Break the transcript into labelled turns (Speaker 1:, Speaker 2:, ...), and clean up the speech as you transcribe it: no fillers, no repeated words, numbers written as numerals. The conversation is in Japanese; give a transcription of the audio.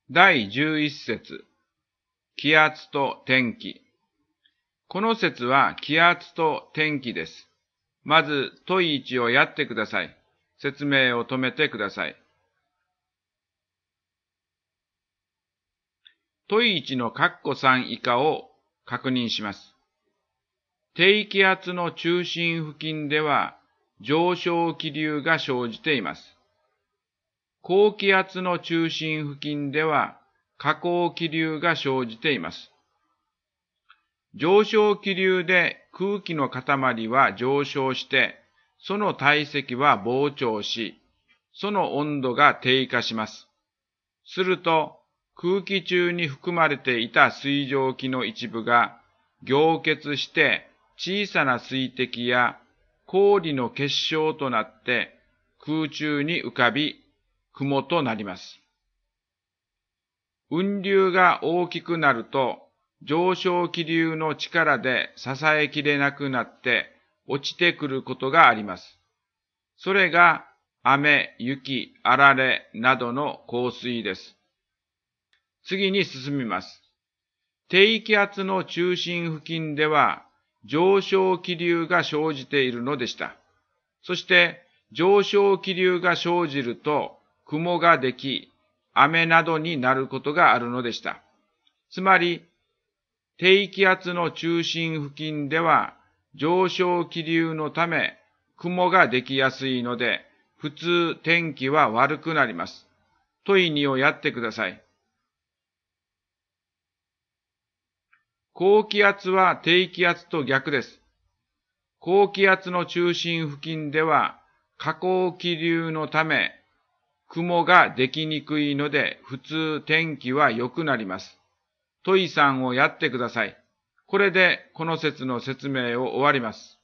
Speaker 1: 第11節、気圧と天気。この節は気圧と天気です。まず、問1をやってください。説明を止めてください。問1の括弧3以下を確認します。低気圧の中心付近では上昇気流が生じています。高気圧の中心付近では下降気流が生じています。上昇気流で空気の塊は上昇して、その体積は膨張し、その温度が低下します。すると、空気中に含まれていた水蒸気の一部が凝結して小さな水滴や氷の結晶となって空中に浮かび雲となります。雲流が大きくなると上昇気流の力で支えきれなくなって落ちてくることがあります。それが雨、雪、あられなどの降水です。次に進みます。低気圧の中心付近では上昇気流が生じているのでした。そして上昇気流が生じると雲ができ、雨などになることがあるのでした。つまり、低気圧の中心付近では上昇気流のため雲ができやすいので、普通天気は悪くなります。問2をやってください。高気圧は低気圧と逆です。高気圧の中心付近では下降気流のため雲ができにくいので普通天気は良くなります。問3をやってください。これでこの節の説明を終わります。